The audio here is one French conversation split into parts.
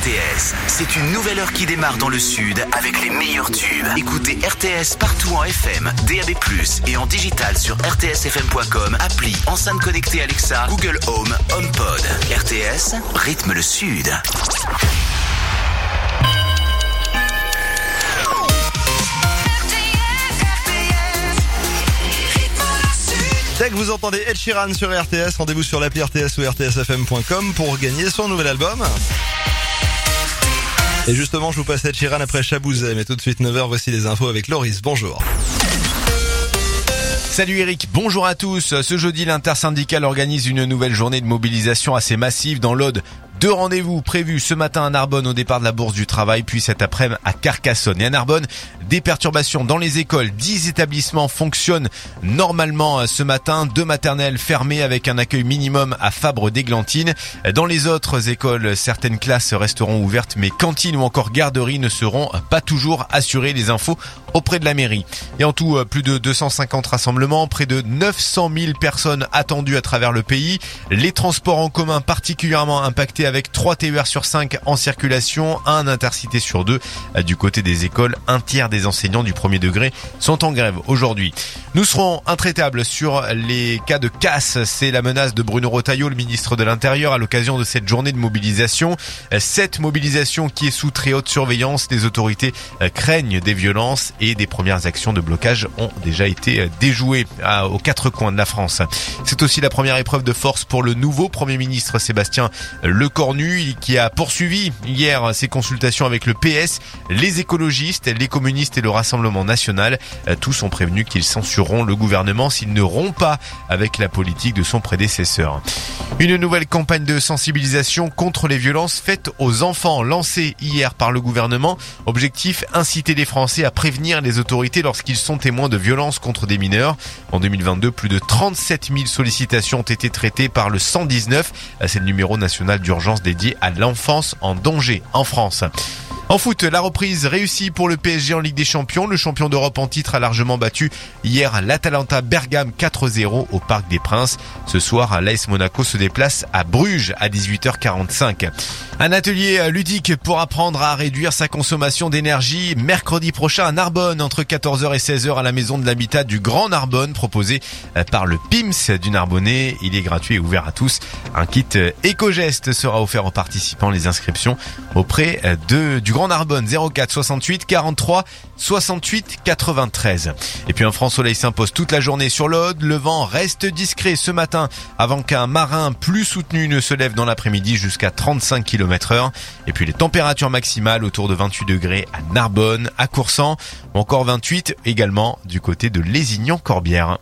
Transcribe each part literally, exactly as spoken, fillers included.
T S. C'est une nouvelle heure qui démarre dans le sud avec les meilleurs tubes. Écoutez R T S partout en F M, D A B plus, et en digital sur r t s f m point com, appli, enceinte connectée Alexa, Google Home, HomePod. R T S, rythme le sud. Dès que vous entendez Ed Sheeran sur R T S, rendez-vous sur l'appli R T S ou r t s f m point com pour gagner son nouvel album. Et justement, je vous passe Ed Sheeran après Chabouzet. Mais tout de suite, neuf heures, voici les infos avec Loris. Bonjour. Salut Eric, bonjour à tous. Ce jeudi, l'intersyndicale organise une nouvelle journée de mobilisation assez massive dans l'Aude. Deux rendez-vous prévus ce matin à Narbonne au départ de la Bourse du Travail, puis cet après-midi à Carcassonne. Et à Narbonne, des perturbations dans les écoles. Dix établissements fonctionnent normalement ce matin. Deux maternelles fermées avec un accueil minimum à Fabre-d'Églantine. Dans les autres écoles, certaines classes resteront ouvertes, mais cantines ou encore garderies ne seront pas toujours assurées. Les infos auprès de la mairie. Et en tout, plus de deux cent cinquante rassemblements, près de neuf cent mille personnes attendues à travers le pays. Les transports en commun particulièrement impactés avec trois T E R sur cinq en circulation, un intercité sur deux. Du côté des écoles, un tiers des enseignants du premier degré sont en grève aujourd'hui. Nous serons intraitables sur les cas de casse. C'est la menace de Bruno Retailleau, le ministre de l'Intérieur, à l'occasion de cette journée de mobilisation. Cette mobilisation qui est sous très haute surveillance. Les autorités craignent des violences et des premières actions de blocage ont déjà été déjouées aux quatre coins de la France. C'est aussi la première épreuve de force pour le nouveau Premier ministre Sébastien Lecornu, qui a poursuivi hier ses consultations avec le P S, les écologistes, les communistes et le Rassemblement national. Tous ont prévenu qu'ils censureront le gouvernement s'il ne rompt pas avec la politique de son prédécesseur. Une nouvelle campagne de sensibilisation contre les violences faites aux enfants, lancée hier par le gouvernement. Objectif, inciter les Français à prévenir les autorités lorsqu'ils sont témoins de violences contre des mineurs. En deux mille vingt-deux, plus de trente-sept mille sollicitations ont été traitées par le cent dix-neuf. C'est le numéro national d'urgence dédié à l'enfance en danger en France. En foot, la reprise réussie pour le P S G en Ligue des Champions. Le champion d'Europe en titre a largement battu hier l'Atalanta Bergame quatre zéro au Parc des Princes. Ce soir, l'A S Monaco se déplace à Bruges à dix-huit heures quarante-cinq. Un atelier ludique pour apprendre à réduire sa consommation d'énergie mercredi prochain à Narbonne entre quatorze heures et seize heures à la maison de l'habitat du Grand Narbonne, proposé par le P I M S du Narbonnais. Il est gratuit et ouvert à tous. Un kit éco-geste sera offert aux participants. Les inscriptions auprès de du Grand Narbonne zéro quatre soixante-huit quarante-trois soixante-huit quatre-vingt-treize. Et puis un franc soleil s'impose toute la journée sur l'Aude. Le vent reste discret ce matin avant qu'un marin plus soutenu ne se lève dans l'après-midi jusqu'à trente-cinq kilomètres heure. Et puis les températures maximales autour de vingt-huit degrés à Narbonne, à Coursan, ou encore vingt-huit également du côté de Lézignan-Corbière.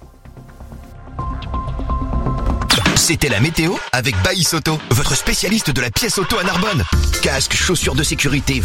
C'était la météo avec Baïs Auto, votre spécialiste de la pièce auto à Narbonne. Casque, chaussures de sécurité,